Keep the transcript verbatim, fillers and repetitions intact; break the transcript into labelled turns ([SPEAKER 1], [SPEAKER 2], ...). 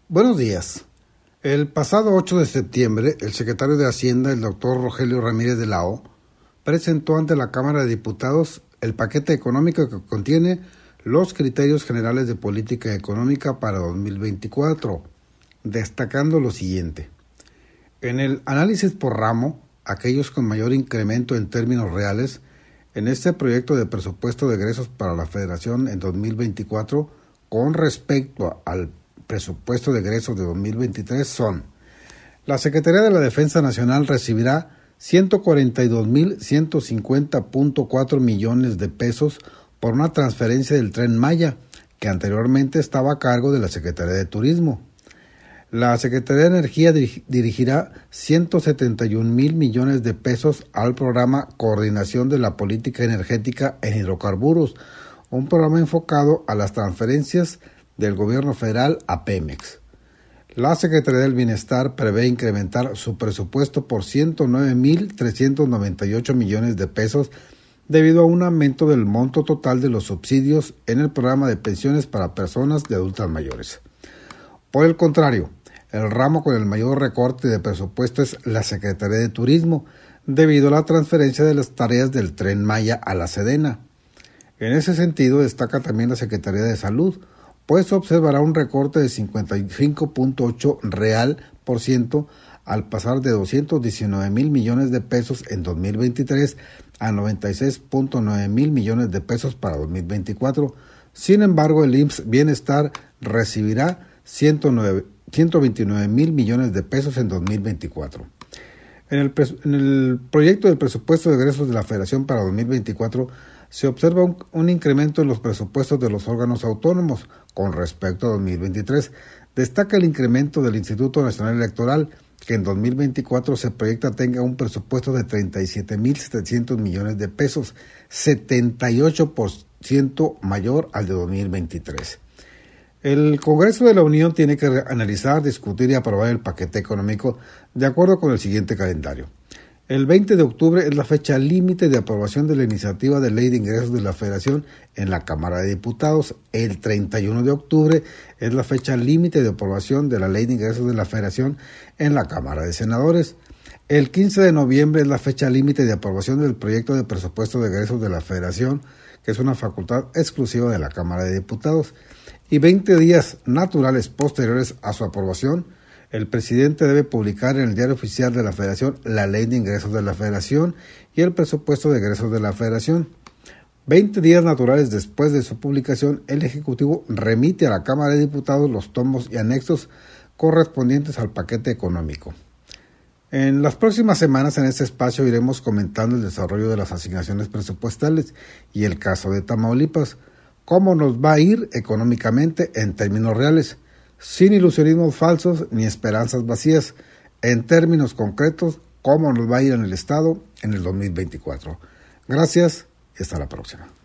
[SPEAKER 1] Buenos días. El pasado ocho de septiembre, el secretario de Hacienda, el doctor Rogelio Ramírez de la O, presentó ante la Cámara de Diputados el paquete económico que contiene los criterios generales de política económica para dos mil veinticuatro, destacando lo siguiente. En el análisis por ramo, aquellos con mayor incremento en términos reales, en este proyecto de presupuesto de egresos para la Federación en dos mil veinticuatro, con respecto al presupuesto de egresos de dos mil veintitrés son: la Secretaría de la Defensa Nacional recibirá ciento cuarenta y dos mil ciento cincuenta punto cuatro millones de pesos por una transferencia del Tren Maya, que anteriormente estaba a cargo de la Secretaría de Turismo. La Secretaría de Energía dirigirá ciento setenta y un mil millones de pesos al programa Coordinación de la Política Energética en Hidrocarburos, un programa enfocado a las transferencias del gobierno federal a Pemex. La Secretaría del Bienestar prevé incrementar su presupuesto por ciento nueve mil trescientos noventa y ocho millones de pesos debido a un aumento del monto total de los subsidios en el programa de pensiones para personas de adultas mayores. Por el contrario, el ramo con el mayor recorte de presupuesto es la Secretaría de Turismo, debido a la transferencia de las tareas del Tren Maya a la Sedena. En ese sentido destaca también la Secretaría de Salud, pues observará un recorte de cincuenta y cinco punto ocho real por ciento al pasar de doscientos diecinueve mil millones de pesos en dos mil veintitrés a noventa y seis punto nueve mil millones de pesos para dos mil veinticuatro. Sin embargo, el I M S S Bienestar recibirá ciento veintinueve mil millones de pesos en dos mil veinticuatro. En el, en el proyecto del presupuesto de egresos de la Federación para dos mil veinticuatro se observa un, un incremento en los presupuestos de los órganos autónomos con respecto a dos mil veintitrés. Destaca el incremento del Instituto Nacional Electoral, que en dos mil veinticuatro se proyecta tenga un presupuesto de treinta y siete mil setecientos millones de pesos, setenta y ocho por ciento mayor al de dos mil veintitrés. El Congreso de la Unión tiene que analizar, discutir y aprobar el paquete económico de acuerdo con el siguiente calendario. El veinte de octubre es la fecha límite de aprobación de la iniciativa de ley de ingresos de la Federación en la Cámara de Diputados. El treinta y uno de octubre es la fecha límite de aprobación de la ley de ingresos de la Federación en la Cámara de Senadores. El quince de noviembre es la fecha límite de aprobación del proyecto de presupuesto de egresos de la Federación, que es una facultad exclusiva de la Cámara de Diputados. Y veinte días naturales posteriores a su aprobación, el presidente debe publicar en el Diario Oficial de la Federación la Ley de Ingresos de la Federación y el presupuesto de egresos de la Federación. Veinte días naturales después de su publicación, el Ejecutivo remite a la Cámara de Diputados los tomos y anexos correspondientes al paquete económico. En las próximas semanas en este espacio iremos comentando el desarrollo de las asignaciones presupuestales y el caso de Tamaulipas, cómo nos va a ir económicamente en términos reales, sin ilusionismos falsos ni esperanzas vacías, en términos concretos, cómo nos va a ir en el Estado en el dos mil veinticuatro. Gracias y hasta la próxima.